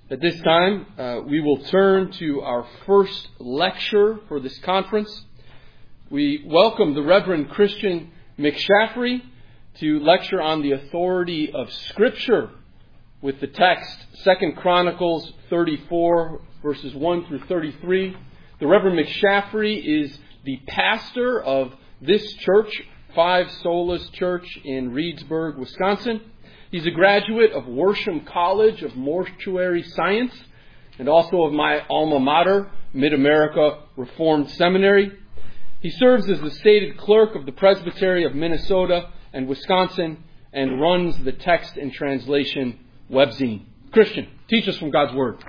At this time, we will turn to our first lecture for this conference. We welcome the Reverend Christian McShaffrey to lecture on the authority of Scripture with the text 2 Chronicles 34, verses 1 through 33. The Reverend McShaffrey is the pastor of this church, Five Solas Church in Reedsburg, Wisconsin. He's a graduate of Worsham College of Mortuary Science and also of my alma mater, Mid-America Reformed Seminary. He serves as the stated clerk of the Presbytery of Minnesota and Wisconsin and runs the text and translation webzine. Christian, teach us from God's Word.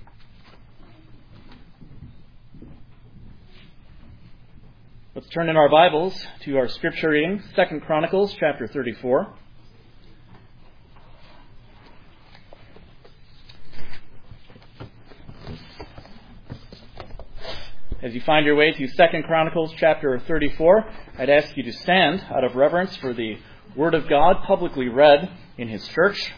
Let's turn in our Bibles to our scripture reading, 2 Chronicles chapter 34. As you find your way to 2 Chronicles chapter 34, I'd ask you to stand out of reverence for the Word of God publicly read in His church.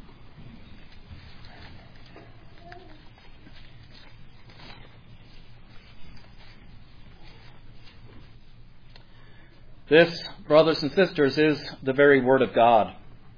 This, brothers and sisters, is the very Word of God.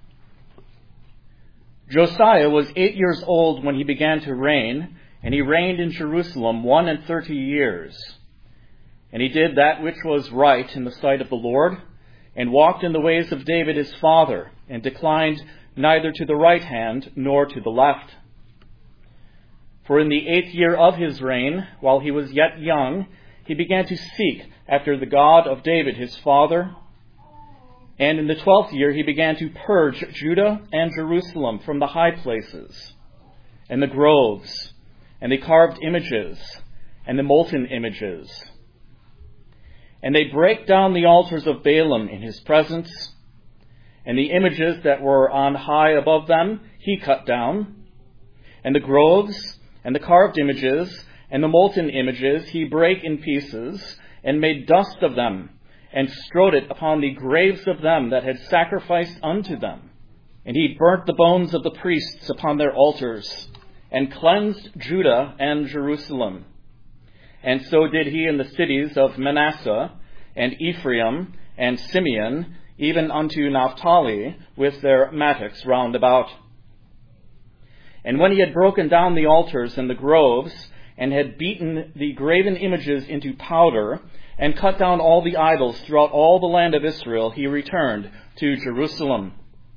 Josiah was 8 years old when he began to reign, and he reigned in Jerusalem 31 years. And he did that which was right in the sight of the Lord, and walked in the ways of David his father, and declined neither to the right hand nor to the left. For in the 8th year of his reign, while he was yet young, he began to seek after the God of David his father. And in the 12th year he began to purge Judah and Jerusalem from the high places, and the groves, and the carved images, and the molten images. And they brake down the altars of Baalim in his presence, and the images that were on high above them he cut down, and the groves, and the carved images, and the molten images he brake in pieces, and made dust of them, and strode it upon the graves of them that had sacrificed unto them. And he burnt the bones of the priests upon their altars, and cleansed Judah and Jerusalem. And so did he in the cities of Manasseh, and Ephraim, and Simeon, even unto Naphtali, with their mattocks round about. And when he had broken down the altars and the groves, and had beaten the graven images into powder, and cut down all the idols throughout all the land of Israel, he returned to Jerusalem.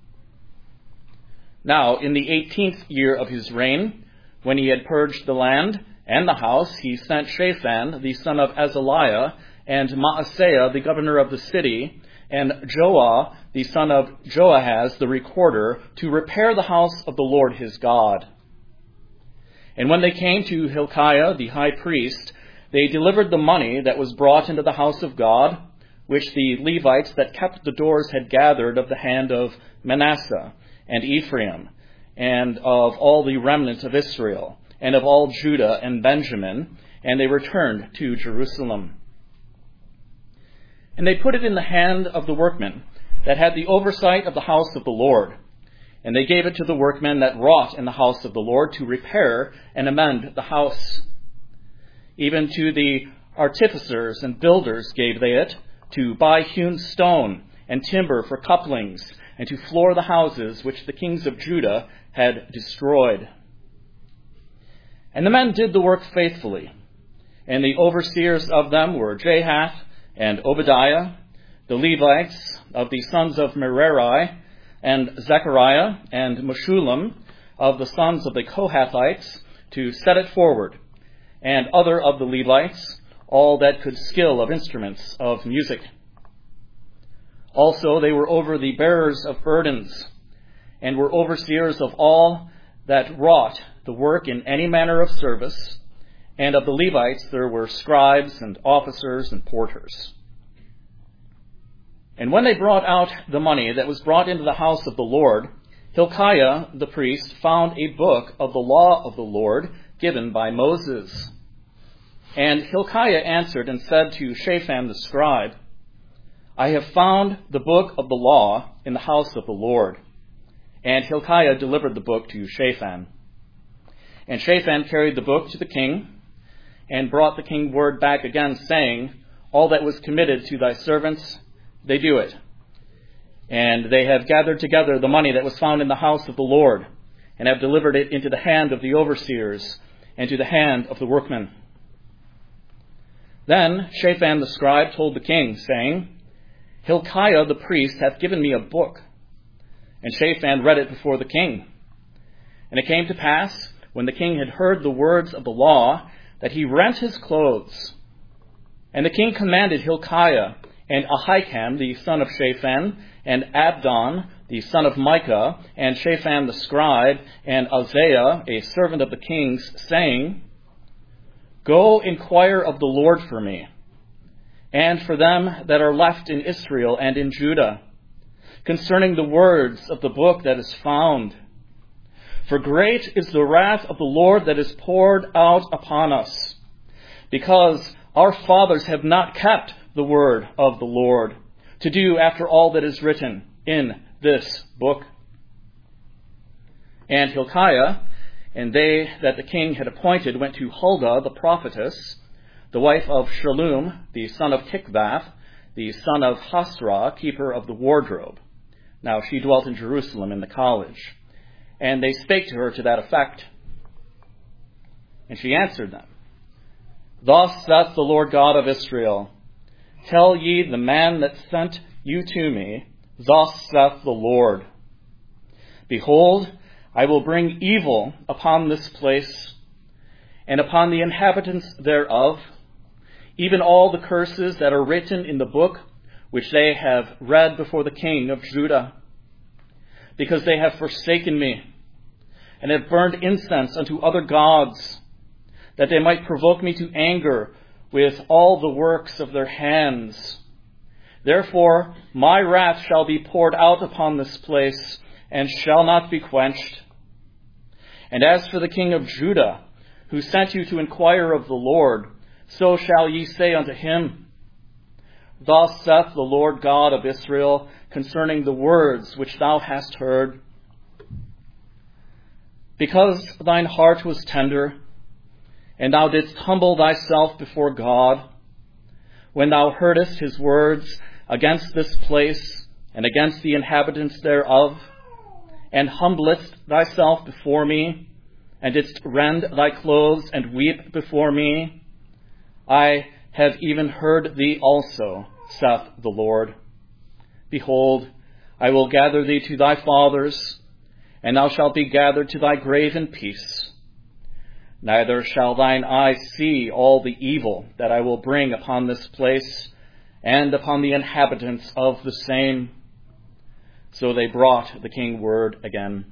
Now, in the 18th year of his reign, when he had purged the land and the house, he sent Shaphan, the son of Azaliah, and Maaseiah, the governor of the city, and Joah, the son of Joahaz, the recorder, to repair the house of the Lord his God. And when they came to Hilkiah, the high priest, they delivered the money that was brought into the house of God, which the Levites that kept the doors had gathered of the hand of Manasseh and Ephraim, and of all the remnant of Israel, and of all Judah and Benjamin, and they returned to Jerusalem. And they put it in the hand of the workmen that had the oversight of the house of the Lord, and they gave it to the workmen that wrought in the house of the Lord to repair and amend the house. Even to the artificers and builders gave they it, to buy hewn stone and timber for couplings, and to floor the houses which the kings of Judah had destroyed. And the men did the work faithfully, and the overseers of them were Jahath and Obadiah, the Levites of the sons of Merari, and Zechariah and Meshullam of the sons of the Kohathites, to set it forward, and other of the Levites, all that could skill of instruments of music. Also they were over the bearers of burdens, and were overseers of all that wrought the work in any manner of service, and of the Levites there were scribes and officers and porters. And when they brought out the money that was brought into the house of the Lord, Hilkiah the priest found a book of the law of the Lord given by Moses. And Hilkiah answered and said to Shaphan the scribe, I have found the book of the law in the house of the Lord. And Hilkiah delivered the book to Shaphan. And Shaphan carried the book to the king, and brought the king word back again, saying, all that was committed to thy servants, they do it. And they have gathered together the money that was found in the house of the Lord, and have delivered it into the hand of the overseers, and to the hand of the workmen. Then Shaphan the scribe told the king, saying, Hilkiah the priest hath given me a book. And Shaphan read it before the king. And it came to pass, when the king had heard the words of the law, that he rent his clothes. And the king commanded Hilkiah, and Ahikam the son of Shaphan, and Abdon the son of Micah, and Shaphan the scribe, and Isaiah, a servant of the king's, saying, Go inquire of the Lord for me, and for them that are left in Israel and in Judah, concerning the words of the book that is found. For great is the wrath of the Lord that is poured out upon us, because our fathers have not kept the word of the Lord, to do after all that is written in this book. And Hilkiah and they that the king had appointed went to Huldah the prophetess, the wife of Shallum, the son of Tikvath, the son of Hasrah, keeper of the wardrobe. Now she dwelt in Jerusalem in the college. And they spake to her to that effect. And she answered them, Thus saith the Lord God of Israel, Tell ye the man that sent you to me, Thus saith the Lord, Behold, I will bring evil upon this place, and upon the inhabitants thereof, even all the curses that are written in the book which they have read before the king of Judah, because they have forsaken me, and have burned incense unto other gods, that they might provoke me to anger with all the works of their hands. Therefore my wrath shall be poured out upon this place, and shall not be quenched. And as for the king of Judah, who sent you to inquire of the Lord, so shall ye say unto him, Thus saith the Lord God of Israel concerning the words which thou hast heard. Because thine heart was tender, and thou didst humble thyself before God, when thou heardest his words against this place and against the inhabitants thereof, and humblest thyself before me, and didst rend thy clothes and weep before me, I have even heard thee also, saith the Lord. Behold, I will gather thee to thy fathers, and thou shalt be gathered to thy grave in peace. Neither shall thine eyes see all the evil that I will bring upon this place, and upon the inhabitants of the same. So they brought the king word again.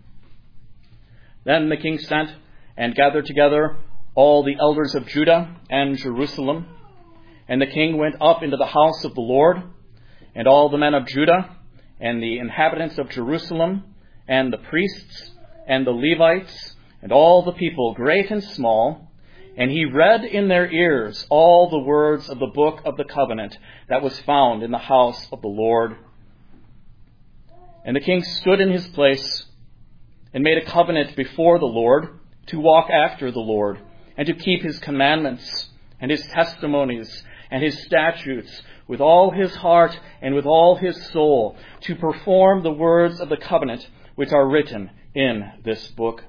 Then the king sent and gathered together all the elders of Judah and Jerusalem. And the king went up into the house of the Lord, and all the men of Judah, and the inhabitants of Jerusalem, and the priests, and the Levites, and all the people, great and small. And he read in their ears all the words of the book of the covenant that was found in the house of the Lord. And the king stood in his place and made a covenant before the Lord to walk after the Lord and to keep his commandments and his testimonies and his statutes with all his heart and with all his soul, to perform the words of the covenant which are written in this book.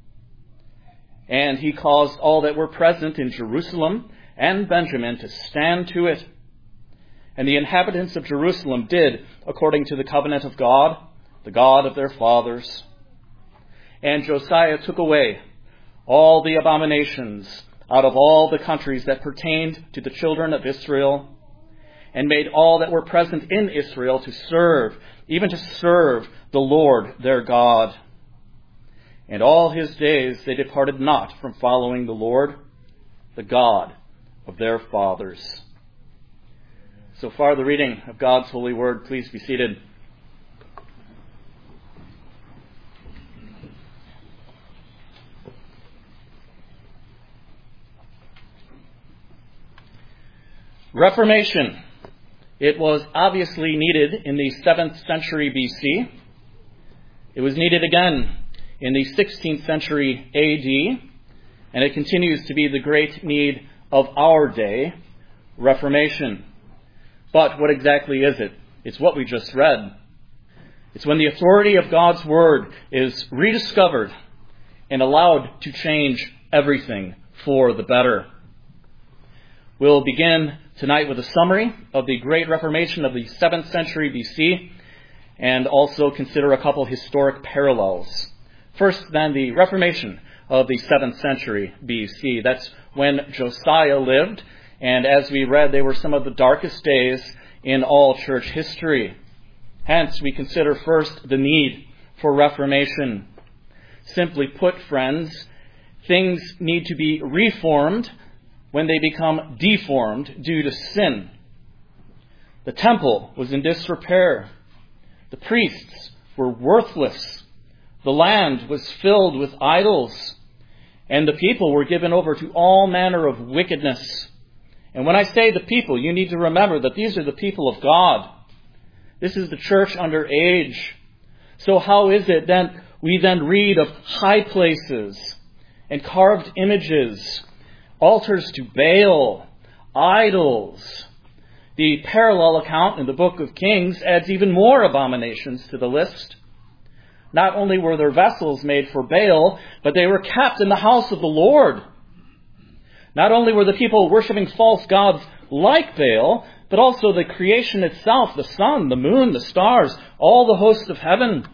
And he caused all that were present in Jerusalem and Benjamin to stand to it. And the inhabitants of Jerusalem did according to the covenant of God, the God of their fathers. And Josiah took away all the abominations out of all the countries that pertained to the children of Israel, and made all that were present in Israel to serve, even to serve the Lord their God. And all his days they departed not from following the Lord, the God of their fathers. So far the reading of God's holy word. Please be seated. Reformation. It was obviously needed in the 7th century BC. It was needed again in the 16th century AD, And it continues to be the great need of our day, Reformation. But what exactly is it? It's what we just read. It's when the authority of God's Word is rediscovered and allowed to change everything for the better. We'll begin tonight with a summary of the Great Reformation of the 7th century BC and also consider a couple historic parallels. First, then, the Reformation of the 7th century BC. That's when Josiah lived, and as we read, they were some of the darkest days in all church history. Hence, we consider first the need for reformation. Simply put, friends, things need to be reformed when they become deformed due to sin. The temple was in disrepair. The priests were worthless. The land was filled with idols. And the people were given over to all manner of wickedness. And when I say the people, you need to remember that these are the people of God. This is the church under age. So how is it then we then read of high places and carved images, altars to Baal, idols? The parallel account in the book of Kings adds even more abominations to the list. Not only were their vessels made for Baal, but they were kept in the house of the Lord. Not only were the people worshiping false gods like Baal, but also the creation itself, the sun, the moon, the stars, all the hosts of heaven.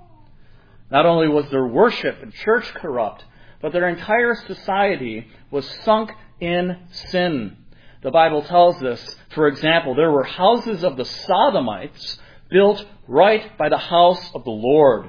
Not only was their worship and church corrupt, but their entire society was sunk in sin. The Bible tells us, for example, there were houses of the Sodomites built right by the house of the Lord.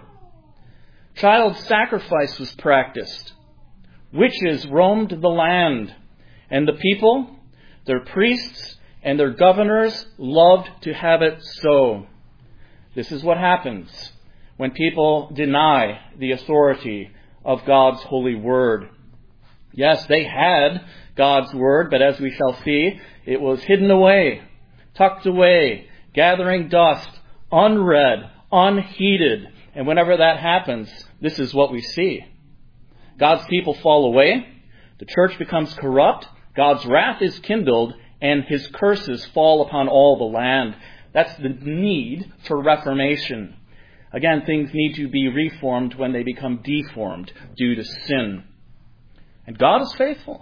Child sacrifice was practiced. Witches roamed the land. And the people, their priests, and their governors loved to have it so. This is what happens when people deny the authority of God's holy word. Yes, they had God's word, but as we shall see, it was hidden away, tucked away, gathering dust, unread, unheeded. And whenever that happens, this is what we see. God's people fall away, the church becomes corrupt, God's wrath is kindled, and his curses fall upon all the land. That's the need for reformation. Again, things need to be reformed when they become deformed due to sin. And God is faithful.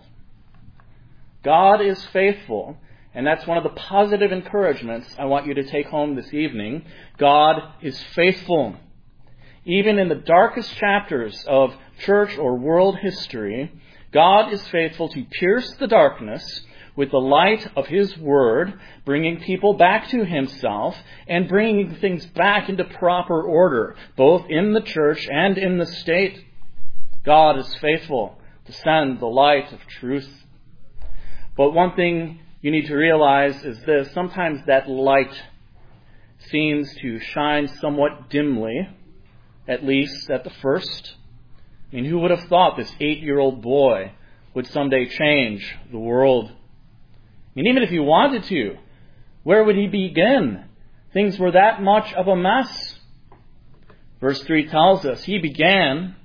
God is faithful. And that's one of the positive encouragements I want you to take home this evening. God is faithful. Even in the darkest chapters of church or world history, God is faithful to pierce the darkness with the light of his word, bringing people back to himself and bringing things back into proper order, both in the church and in the state. God is faithful to send the light of truth. But one thing you need to realize is this: sometimes that light seems to shine somewhat dimly, at least at the first. I mean, who would have thought this 8-year-old boy would someday change the world? I mean, even if he wanted to, where would he begin? Things were that much of a mess. Verse 3 tells us he began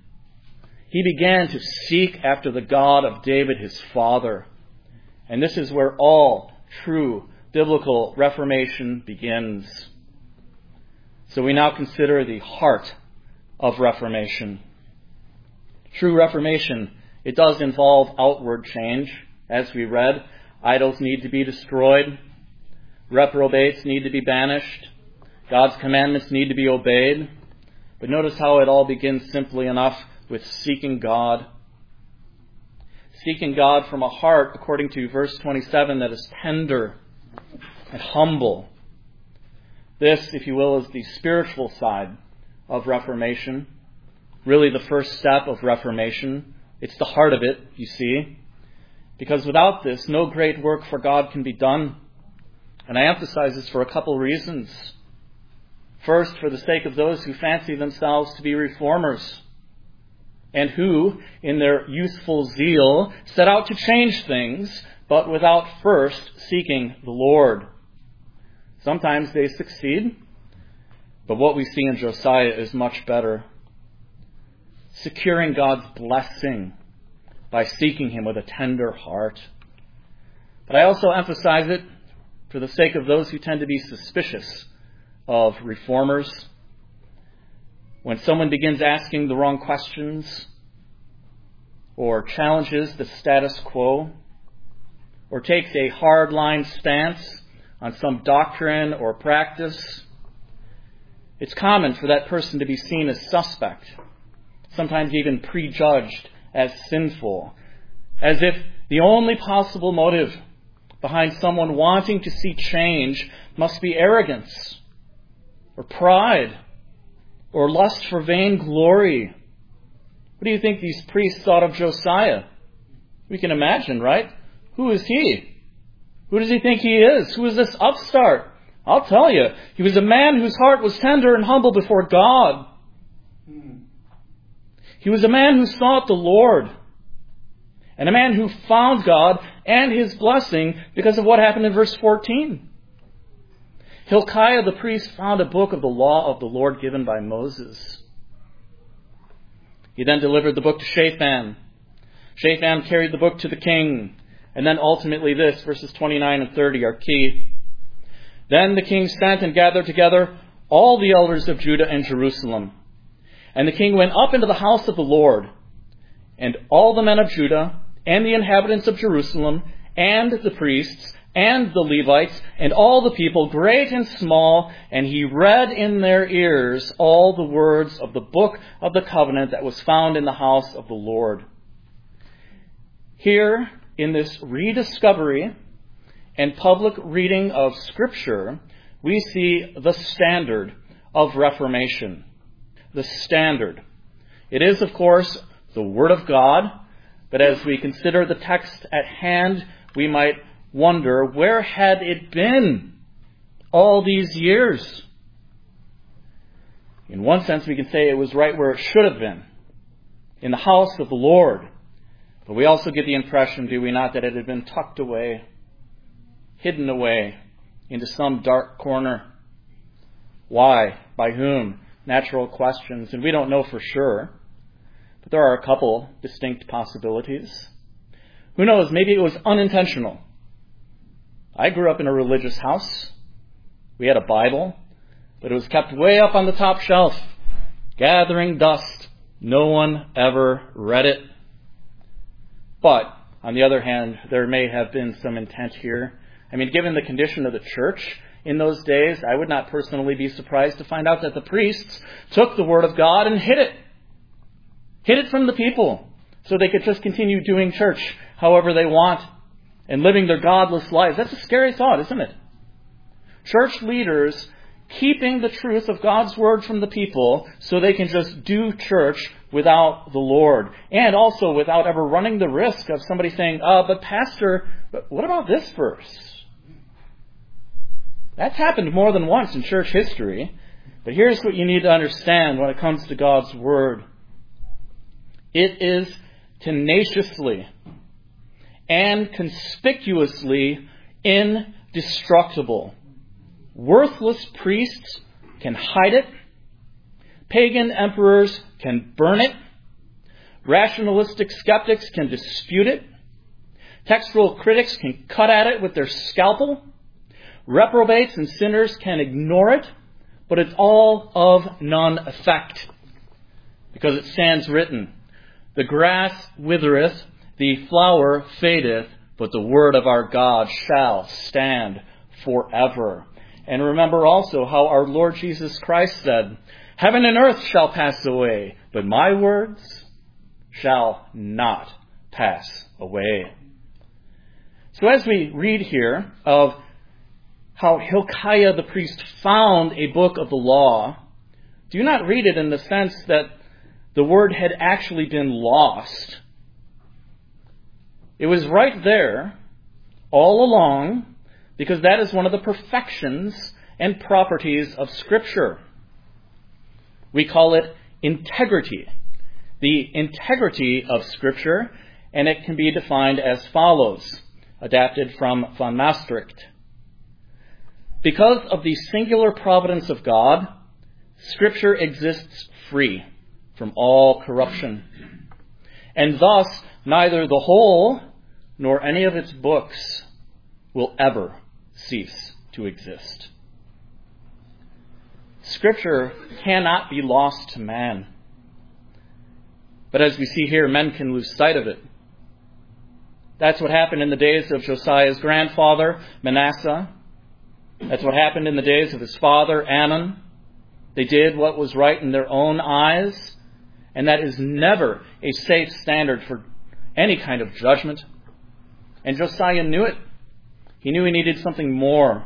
to seek after the God of David, his father. And this is where all true biblical reformation begins. So we now consider the heart of reformation. True reformation, it does involve outward change. As we read, idols need to be destroyed. Reprobates need to be banished. God's commandments need to be obeyed. But notice how it all begins simply enough with seeking God. Seeking God from a heart, according to verse 27, that is tender and humble. This, if you will, is the spiritual side of reformation. Really the first step of reformation. It's the heart of it, you see. Because without this, no great work for God can be done. And I emphasize this for a couple reasons. First, for the sake of those who fancy themselves to be reformers, and who, in their youthful zeal, set out to change things, but without first seeking the Lord. Sometimes they succeed, but what we see in Josiah is much better. Securing God's blessing, by seeking him with a tender heart. But I also emphasize it for the sake of those who tend to be suspicious of reformers. When someone begins asking the wrong questions, or challenges the status quo, or takes a hard-line stance on some doctrine or practice, it's common for that person to be seen as suspect, sometimes even prejudged as sinful, as if the only possible motive behind someone wanting to see change must be arrogance, or pride, or lust for vainglory. What do you think these priests thought of Josiah? We can imagine, right? Who is he? Who does he think he is? Who is this upstart? I'll tell you, he was a man whose heart was tender and humble before God. He was a man who sought the Lord, and a man who found God and his blessing because of what happened in verse 14. Hilkiah the priest found a book of the law of the Lord given by Moses. He then delivered the book to Shaphan. Shaphan carried the book to the king. And then ultimately this, verses 29 and 30 are key. Then the king sent and gathered together all the elders of Judah and Jerusalem. And the king went up into the house of the Lord. And all the men of Judah and the inhabitants of Jerusalem and the priests and the Levites and all the people, great and small, and he read in their ears all the words of the book of the covenant that was found in the house of the Lord. Here, in this rediscovery and public reading of Scripture, we see the standard of Reformation. The standard. It is, of course, the Word of God, but as we consider the text at hand, we might wonder, where had it been all these years? In one sense, we can say it was right where it should have been, in the house of the Lord. But we also get the impression, do we not, that it had been tucked away, hidden away into some dark corner. Why? By whom? Natural questions, and we don't know for sure. But there are a couple distinct possibilities. Who knows? Maybe it was unintentional. I grew up in a religious house. We had a Bible, but it was kept way up on the top shelf, gathering dust. No one ever read it. But, on the other hand, there may have been some intent here. I mean, given the condition of the church in those days, I would not personally be surprised to find out that the priests took the Word of God and hid it. Hid it from the people, so they could just continue doing church however they want and living their godless lives. That's a scary thought, isn't it? Church leaders keeping the truth of God's Word from the people so they can just do church without the Lord. And also without ever running the risk of somebody saying, but Pastor, what about this verse? That's happened more than once in church history. But here's what you need to understand when it comes to God's Word. It is tenaciously and conspicuously indestructible. Worthless priests can hide it. Pagan emperors can burn it. Rationalistic skeptics can dispute it. Textual critics can cut at it with their scalpel. Reprobates and sinners can ignore it, but it's all of none effect. Because it stands written, the grass withereth, the flower fadeth, but the word of our God shall stand forever. And remember also how our Lord Jesus Christ said, heaven and earth shall pass away, but my words shall not pass away. So as we read here of how Hilkiah the priest found a book of the law, do not read it in the sense that the word had actually been lost. It was right there all along, because that is one of the perfections and properties of Scripture. We call it integrity. The integrity of Scripture, and it can be defined as follows, adapted from von Maastricht. Because of the singular providence of God, Scripture exists free from all corruption. And thus, neither the whole nor any of its books will ever cease to exist. Scripture cannot be lost to man. But as we see here, men can lose sight of it. That's what happened in the days of Josiah's grandfather, Manasseh. That's what happened in the days of his father, Amon. They did what was right in their own eyes, and that is never a safe standard for any kind of judgment. And Josiah knew it. He knew he needed something more.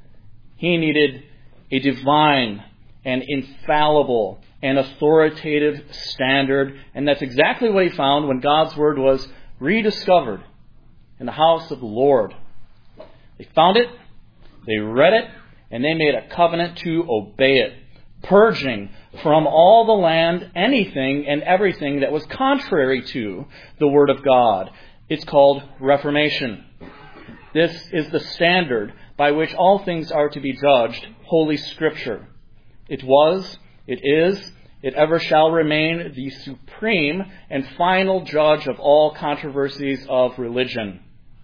He needed a divine and infallible and authoritative standard, and that's exactly what he found when God's Word was rediscovered in the house of the Lord. They found it, they read it, and they made a covenant to obey it, purging from all the land anything and everything that was contrary to the Word of God. It's called Reformation. This is the standard by which all things are to be judged, Holy Scripture. It was, it is, it ever shall remain the supreme and final judge of all controversies of religion.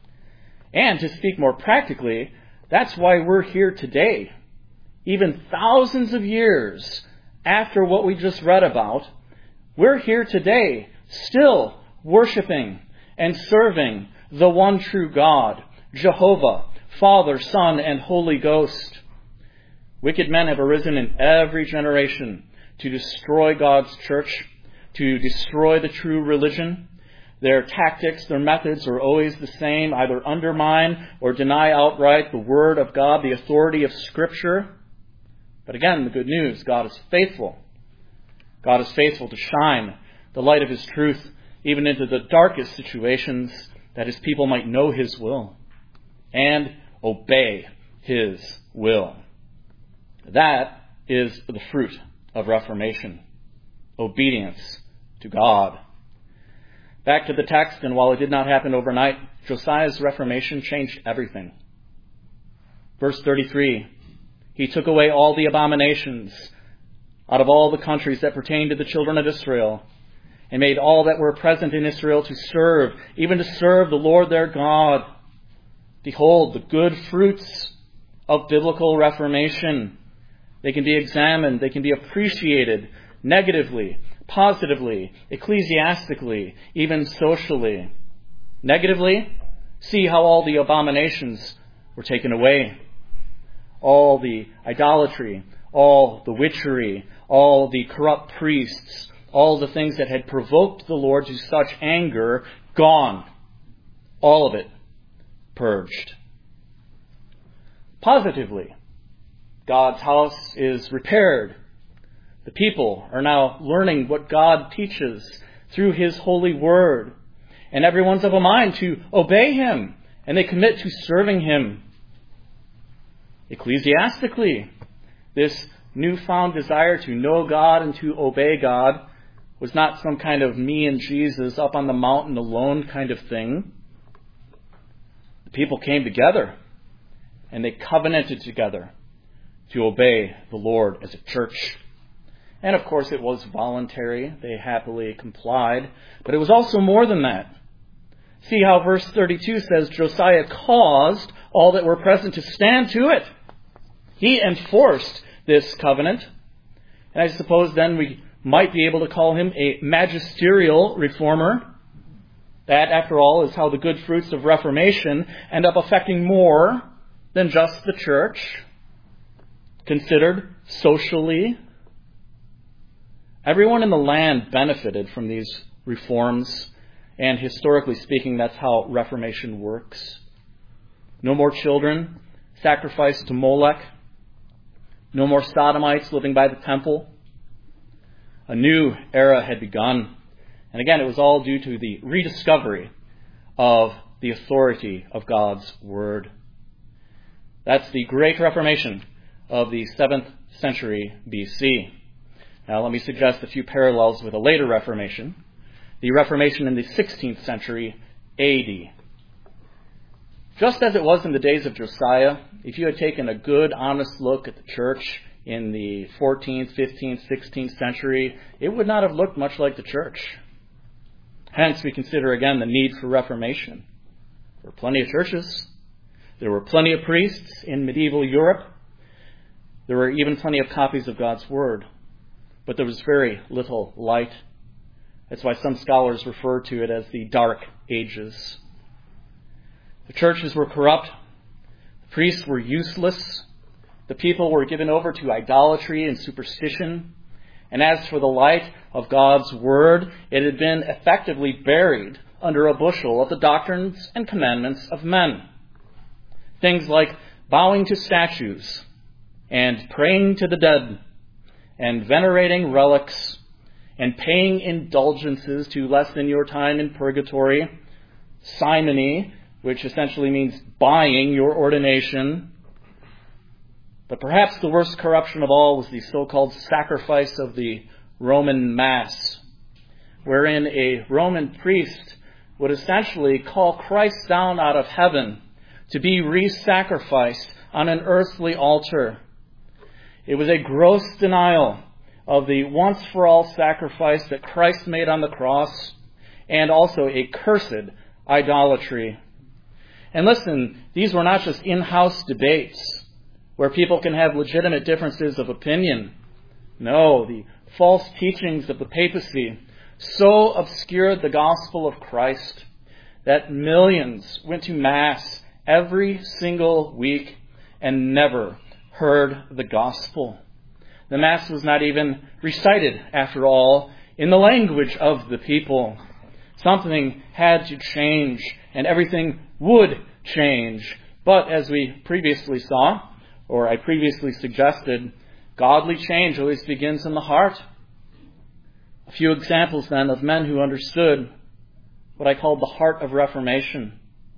And to speak more practically, that's why we're here today. Even thousands of years after what we just read about, we're here today still worshiping and serving the one true God, Jehovah, Father, Son, and Holy Ghost. Wicked men have arisen in every generation to destroy God's church, to destroy the true religion. Their tactics, their methods are always the same, either undermine or deny outright the Word of God, the authority of Scripture. But again, the good news, God is faithful. God is faithful to shine the light of His truth even into the darkest situations, that His people might know His will and obey His will. That is the fruit of Reformation. Obedience to God. Back to the text, and while it did not happen overnight, Josiah's Reformation changed everything. Verse 33, he took away all the abominations out of all the countries that pertained to the children of Israel, and made all that were present in Israel to serve, even to serve the Lord their God. Behold, the good fruits of biblical Reformation. They can be examined, they can be appreciated negatively, positively, ecclesiastically, even socially. Negatively, see how all the abominations were taken away. All the idolatry, all the witchery, all the corrupt priests, all the things that had provoked the Lord to such anger, gone. All of it purged. Positively, God's house is repaired. The people are now learning what God teaches through His holy word. And everyone's of a mind to obey Him, and they commit to serving Him. Ecclesiastically, this newfound desire to know God and to obey God was not some kind of me and Jesus up on the mountain alone kind of thing. The people came together, and they covenanted together to obey the Lord as a church. And of course it was voluntary. They happily complied. But it was also more than that. See how verse 32 says Josiah caused all that were present to stand to it. He enforced this covenant. And I suppose then we might be able to call him a magisterial reformer. That, after all, is how the good fruits of Reformation end up affecting more than just the church. Considered socially, everyone in the land benefited from these reforms, and historically speaking, that's how Reformation works. No more children sacrificed to Molech. No more sodomites living by the temple. A new era had begun. And again, it was all due to the rediscovery of the authority of God's Word. That's the Great Reformation of the 7th century BC. Now, let me suggest a few parallels with a later Reformation, the Reformation in the 16th century AD. Just as it was in the days of Josiah, if you had taken a good, honest look at the church in the 14th, 15th, 16th century, it would not have looked much like the church. Hence, we consider again the need for reformation. There were plenty of churches. There were plenty of priests in medieval Europe. There were even plenty of copies of God's Word. But there was very little light. That's why some scholars refer to it as the Dark Ages. The churches were corrupt. The priests were useless. The people were given over to idolatry and superstition. And as for the light of God's Word, it had been effectively buried under a bushel of the doctrines and commandments of men. Things like bowing to statues and praying to the dead and venerating relics and paying indulgences to less than your time in purgatory, simony, which essentially means buying your ordination. But perhaps the worst corruption of all was the so-called sacrifice of the Roman Mass, wherein a Roman priest would essentially call Christ down out of heaven to be re-sacrificed on an earthly altar. It was a gross denial of the once-for-all sacrifice that Christ made on the cross, and also a cursed idolatry. And listen, these were not just in-house debates where people can have legitimate differences of opinion. No, the false teachings of the papacy so obscured the gospel of Christ that millions went to Mass every single week and never heard the gospel. The Mass was not even recited, after all, in the language of the people. Something had to change, and everything would change. But as we previously saw, or I previously suggested, godly change always begins in the heart. A few examples then of men who understood what I called the heart of Reformation.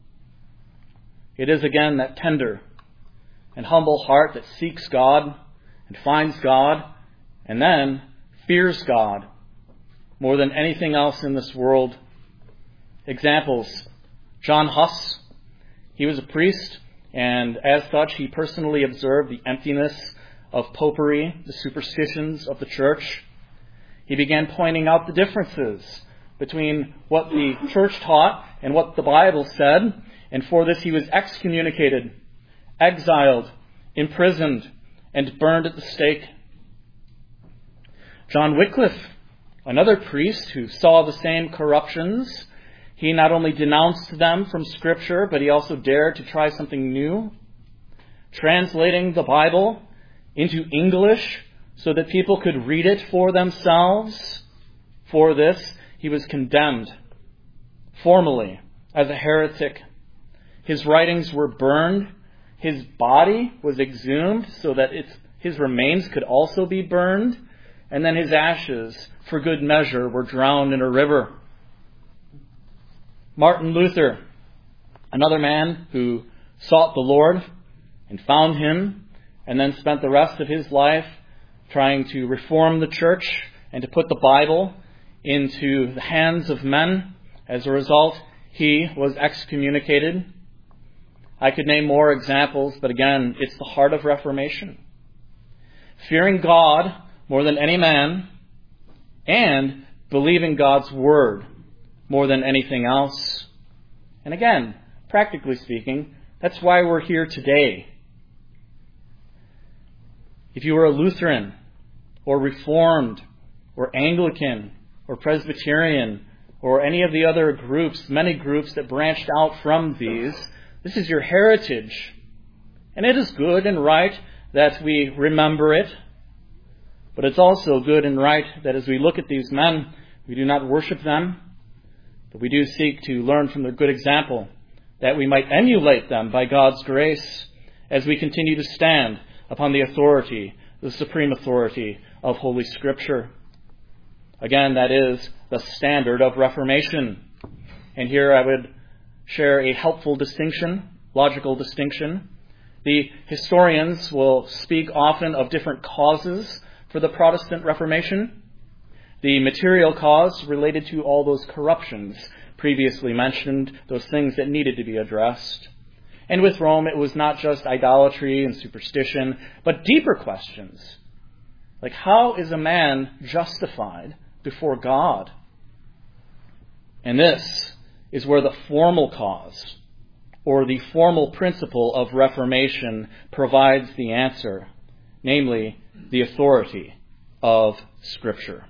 It is again that tender and humble heart that seeks God and finds God and then fears God more than anything else in this world. Examples: John Huss. He was a priest, and as such he personally observed the emptiness of popery, the superstitions of the church. He began pointing out the differences between what the church taught and what the Bible said, and for this he was excommunicated, exiled, imprisoned, and burned at the stake. John Wycliffe, another priest who saw the same corruptions, he not only denounced them from Scripture, but he also dared to try something new, translating the Bible into English so that people could read it for themselves. For this, he was condemned formally as a heretic. His writings were burned. His body was exhumed so that his remains could also be burned. And then his ashes, for good measure, were drowned in a river. Martin Luther, another man who sought the Lord and found Him, and then spent the rest of his life trying to reform the church and to put the Bible into the hands of men. As a result, he was excommunicated. I could name more examples, but again, it's the heart of Reformation. Fearing God more than any man, and believing God's Word more than anything else. And again, practically speaking, that's why we're here today. If you were a Lutheran, or Reformed, or Anglican, or Presbyterian, or any of the other groups, many groups that branched out from these, this is your heritage. And it is good and right that we remember it. But it's also good and right that as we look at these men, we do not worship them, but we do seek to learn from their good example, that we might emulate them by God's grace as we continue to stand upon the authority, the supreme authority of Holy Scripture. Again, that is the standard of Reformation. And here I would share a helpful distinction, logical distinction. The historians will speak often of different causes for the Protestant Reformation. The material cause related to all those corruptions previously mentioned, those things that needed to be addressed. And with Rome, it was not just idolatry and superstition, but deeper questions. Like, how is a man justified before God? And this is where the formal cause, or the formal principle of Reformation, provides the answer, namely the authority of Scripture.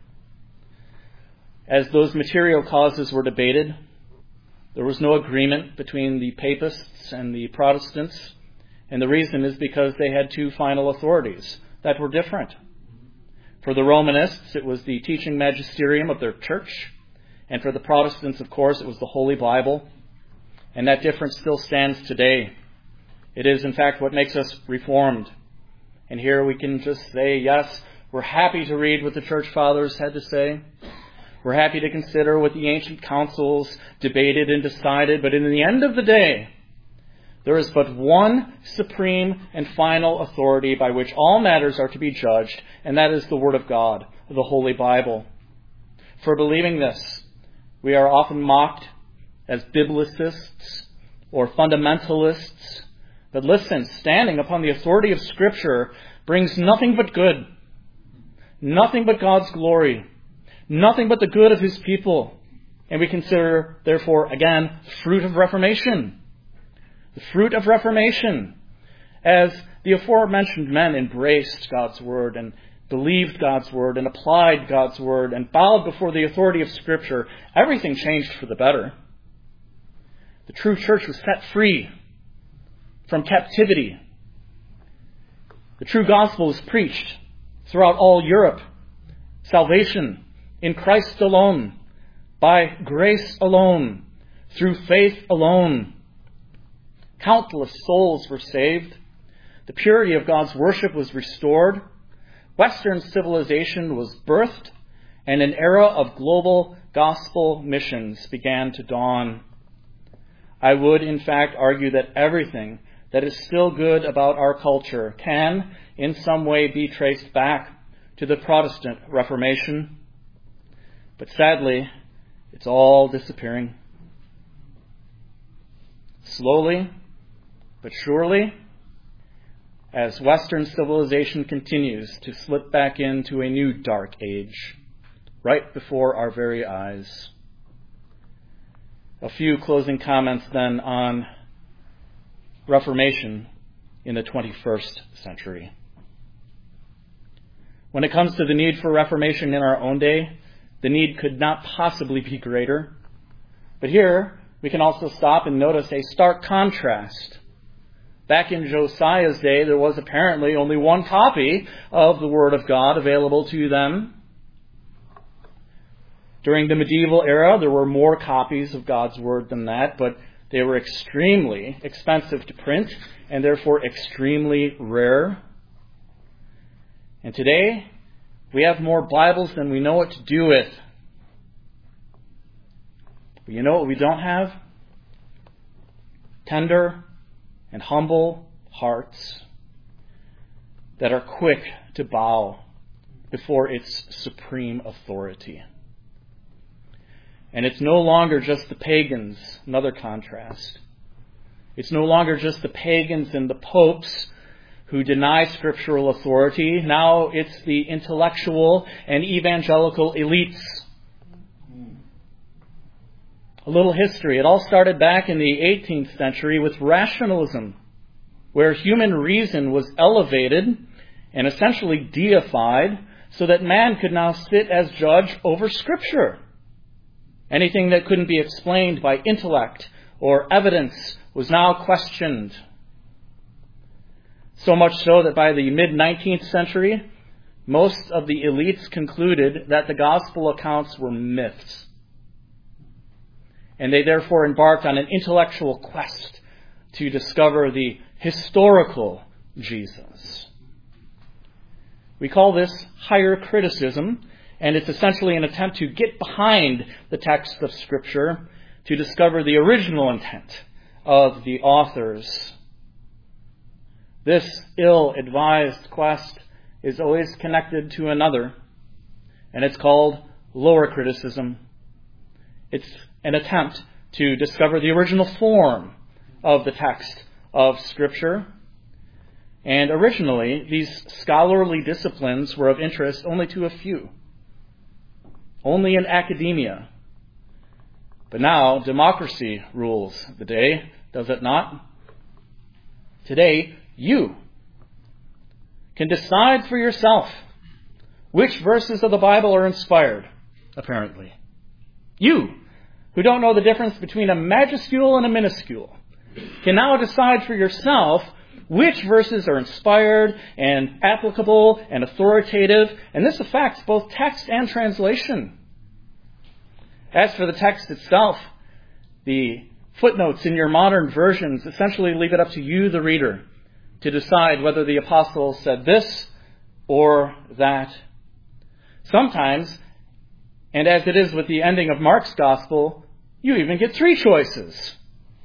As those material causes were debated, there was no agreement between the Papists and the Protestants, and the reason is because they had two final authorities that were different. For the Romanists, it was the teaching magisterium of their church, and for the Protestants, of course, it was the Holy Bible, and that difference still stands today. It is, in fact, what makes us Reformed. And here we can just say, yes, we're happy to read what the Church Fathers had to say. We're happy to consider what the ancient councils debated and decided, but in the end of the day, there is but one supreme and final authority by which all matters are to be judged, and that is the Word of God, the Holy Bible. For believing this, we are often mocked as biblicists or fundamentalists. But listen, standing upon the authority of Scripture brings nothing but good, nothing but God's glory, nothing but the good of His people. And we consider, therefore, again, fruit of Reformation. The fruit of Reformation. As the aforementioned men embraced God's Word and believed God's Word and applied God's Word and bowed before the authority of Scripture, everything changed for the better. The true church was set free from captivity. The true gospel is preached throughout all Europe. Salvation in Christ alone, by grace alone, through faith alone. Countless souls were saved. The purity of God's worship was restored. Western civilization was birthed, and an era of global gospel missions began to dawn. I would, in fact, argue that everything that is still good about our culture can, in some way, be traced back to the Protestant Reformation. But sadly, it's all disappearing. Slowly, but surely, as Western civilization continues to slip back into a new dark age, right before our very eyes. A few closing comments then on Reformation in the 21st century. When it comes to the need for Reformation in our own day, the need could not possibly be greater. But here, we can also stop and notice a stark contrast. Back in Josiah's day, there was apparently only one copy of the Word of God available to them. During the medieval era, there were more copies of God's Word than that, but they were extremely expensive to print and therefore extremely rare. And today, we have more Bibles than we know what to do with. But you know what we don't have? Tender and humble hearts that are quick to bow before its supreme authority. And it's no longer just the pagans, another contrast. It's no longer just the pagans and the popes who deny scriptural authority. Now it's the intellectual and evangelical elites. A little history. It all started back in the 18th century with rationalism, where human reason was elevated and essentially deified so that man could now sit as judge over Scripture. Anything that couldn't be explained by intellect or evidence was now questioned. So much so that by the mid-19th century, most of the elites concluded that the gospel accounts were myths. And they therefore embarked on an intellectual quest to discover the historical Jesus. We call this higher criticism, and it's essentially an attempt to get behind the text of Scripture to discover the original intent of the authors. This ill-advised quest is always connected to another, and it's called lower criticism. It's an attempt to discover the original form of the text of Scripture. And originally, these scholarly disciplines were of interest only to a few, only in academia. But now democracy rules the day, does it not? Today, you can decide for yourself which verses of the Bible are inspired, apparently. You, who don't know the difference between a majuscule and a minuscule, can now decide for yourself which verses are inspired and applicable and authoritative, and this affects both text and translation. As for the text itself, the footnotes in your modern versions essentially leave it up to you, the reader, to decide whether the apostle said this or that. Sometimes, and as it is with the ending of Mark's gospel, you even get three choices.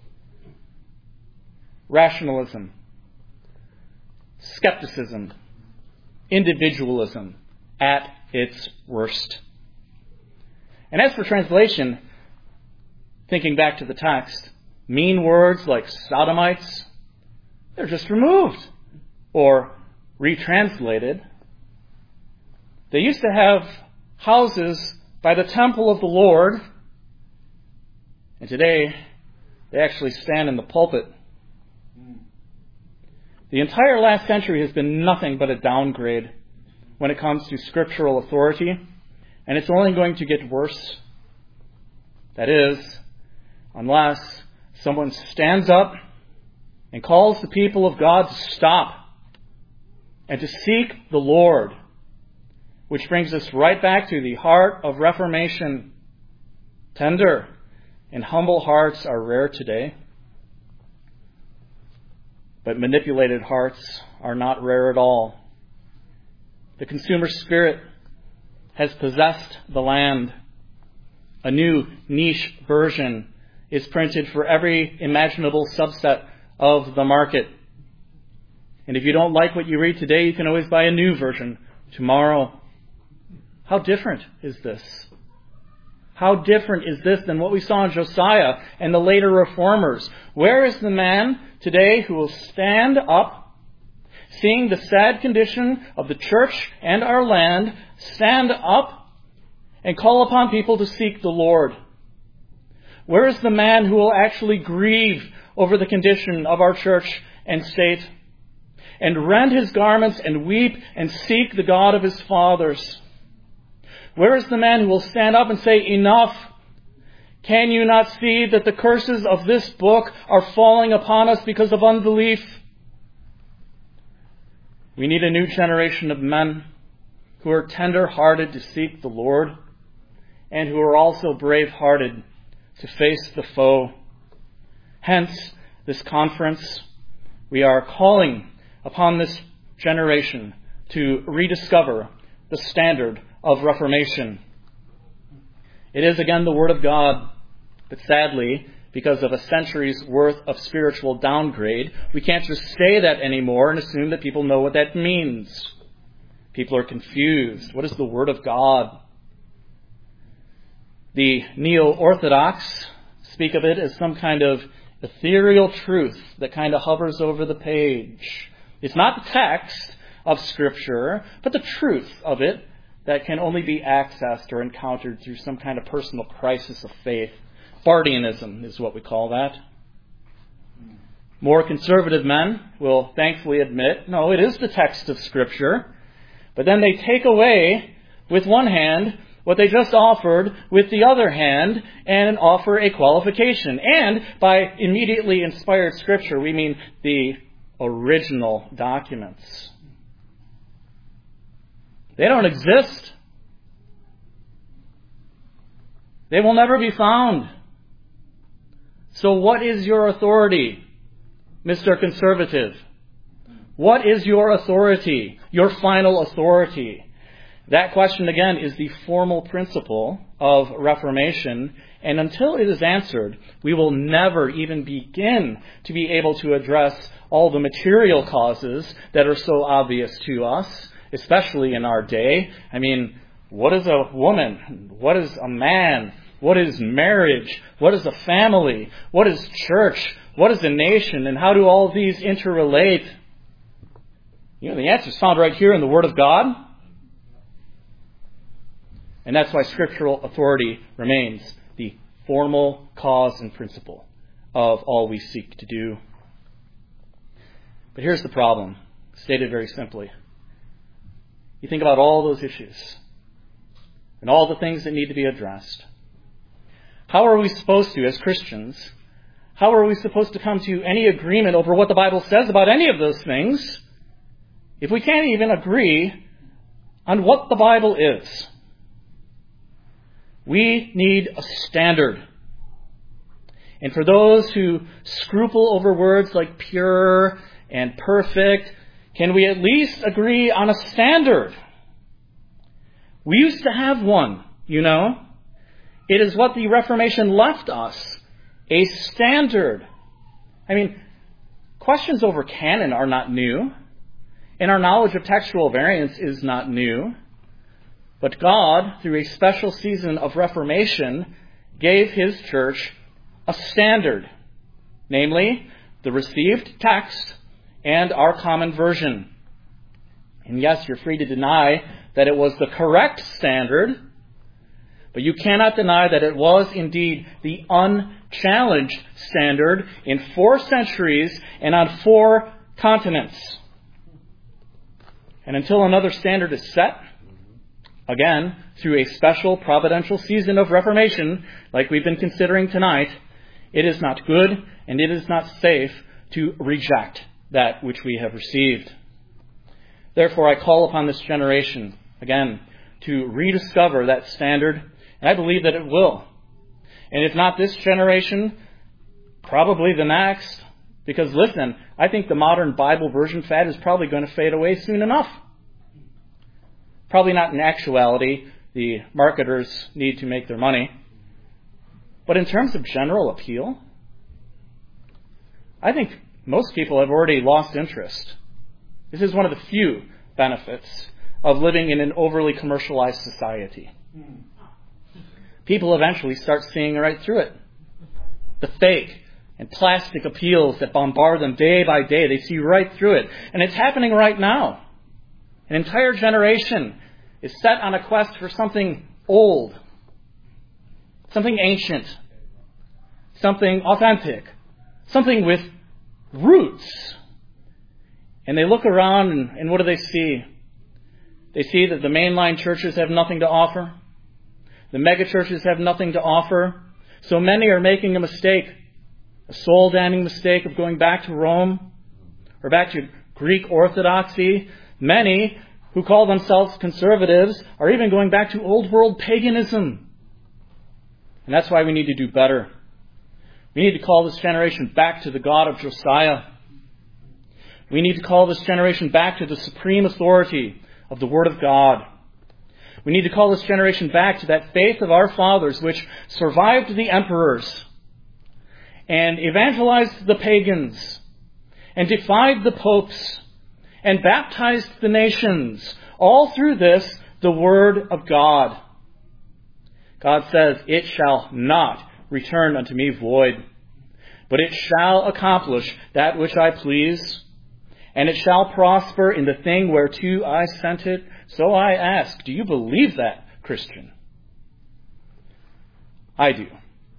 Rationalism, skepticism, individualism at its worst. And as for translation, thinking back to the text, mean words like sodomites, they're just removed or retranslated. They used to have houses by the temple of the Lord, and today they actually stand in the pulpit. The entire last century has been nothing but a downgrade when it comes to scriptural authority, and it's only going to get worse. That is, unless someone stands up and calls the people of God to stop and to seek the Lord, which brings us right back to the heart of Reformation. Tender and humble hearts are rare today, but manipulated hearts are not rare at all. The consumer spirit has possessed the land. A new niche version is printed for every imaginable subset of the market. And if you don't like what you read today, you can always buy a new version tomorrow. How different is this? How different is this than what we saw in Josiah and the later reformers? Where is the man today who will stand up, seeing the sad condition of the church and our land, stand up and call upon people to seek the Lord? Where is the man who will actually grieve over the condition of our church and state, and rend his garments and weep and seek the God of his fathers? Where is the man who will stand up and say, enough? Can you not see that the curses of this book are falling upon us because of unbelief? We need a new generation of men who are tender-hearted to seek the Lord, and who are also brave-hearted to face the foe. Hence, this conference, we are calling upon this generation to rediscover the standard of Reformation. It is again the Word of God, but sadly, because of a century's worth of spiritual downgrade, we can't just say that anymore and assume that people know what that means. People are confused. What is the Word of God? The neo-Orthodox speak of it as some kind of ethereal truth that kind of hovers over the page. It's not the text of Scripture, but the truth of it that can only be accessed or encountered through some kind of personal crisis of faith. Bardianism is what we call that. More conservative men will thankfully admit, no, it is the text of Scripture, but then they take away with one hand what they just offered with the other hand and offer a qualification. And by immediately inspired Scripture, we mean the original documents. They don't exist. They will never be found. So what is your authority, Mr. Conservative? What is your authority, your final authority? That question, again, is the formal principle of Reformation, and until it is answered, we will never even begin to be able to address all the material causes that are so obvious to us, especially in our day. I mean, what is a woman? What is a man? What is marriage? What is a family? What is church? What is a nation? And how do all these interrelate? You know, the answer is found right here in the Word of God. And that's why scriptural authority remains the formal cause and principle of all we seek to do. But here's the problem, stated very simply. You think about all those issues and all the things that need to be addressed. How are we supposed to, as Christians, how are we supposed to come to any agreement over what the Bible says about any of those things if we can't even agree on what the Bible is? We need a standard. And for those who scruple over words like pure and perfect, can we at least agree on a standard? We used to have one, you know. It is what the Reformation left us, a standard. I mean, questions over canon are not new, and our knowledge of textual variants is not new. But God, through a special season of Reformation, gave His church a standard, namely the received text and our common version. And yes, you're free to deny that it was the correct standard, but you cannot deny that it was indeed the unchallenged standard in 4 centuries and on 4 continents. And until another standard is set, again, through a special providential season of Reformation, like we've been considering tonight, it is not good and it is not safe to reject that which we have received. Therefore, I call upon this generation, again, to rediscover that standard, and I believe that it will. And if not this generation, probably the next. Because listen, I think the modern Bible version fad is probably going to fade away soon enough. Probably not in actuality. The marketers need to make their money. But in terms of general appeal, I think most people have already lost interest. This is one of the few benefits of living in an overly commercialized society. People eventually start seeing right through it. The fake and plastic appeals that bombard them day by day, they see right through it. And it's happening right now. An entire generation is set on a quest for something old, something ancient, something authentic, something with roots. And they look around and what do they see? They see that the mainline churches have nothing to offer. The megachurches have nothing to offer. So many are making a mistake, a soul-damning mistake of going back to Rome or back to Greek Orthodoxy. Many who call themselves conservatives are even going back to old world paganism. And that's why we need to do better. We need to call this generation back to the God of Josiah. We need to call this generation back to the supreme authority of the Word of God. We need to call this generation back to that faith of our fathers which survived the emperors and evangelized the pagans and defied the popes and baptized the nations. All through this, the Word of God. God says, "It shall not return unto me void, but it shall accomplish that which I please, and it shall prosper in the thing whereto I sent it." So I ask, do you believe that, Christian? I do.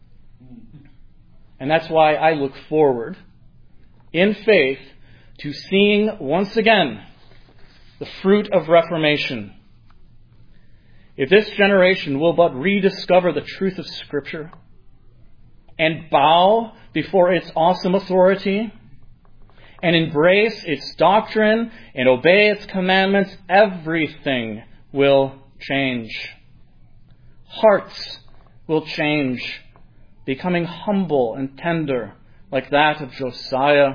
And that's why I look forward in faith to seeing once again the fruit of Reformation. If this generation will but rediscover the truth of Scripture and bow before its awesome authority and embrace its doctrine and obey its commandments, everything will change. Hearts will change, becoming humble and tender like that of Josiah.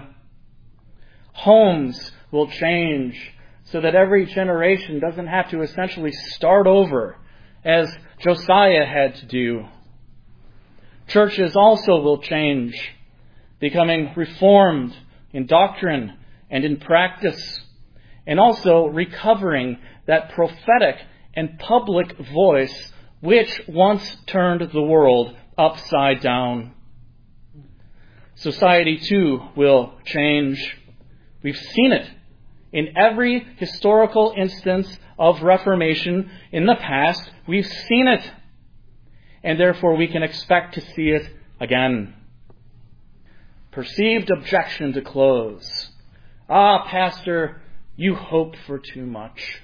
Homes will change so that every generation doesn't have to essentially start over as Josiah had to do. Churches also will change, becoming reformed in doctrine and in practice, and also recovering that prophetic and public voice which once turned the world upside down. Society too will change. We've seen it in every historical instance of Reformation in the past. We've seen it. and therefore we can expect to see it again. Perceived objection to clothes. Ah, Pastor, you hope for too much.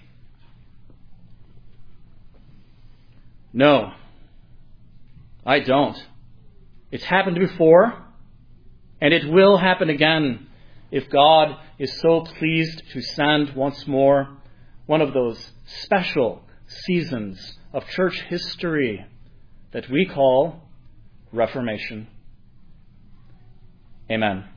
No, I don't. It's happened before, and it will happen again if God is so pleased to send once more one of those special seasons of church history that we call Reformation. Amen.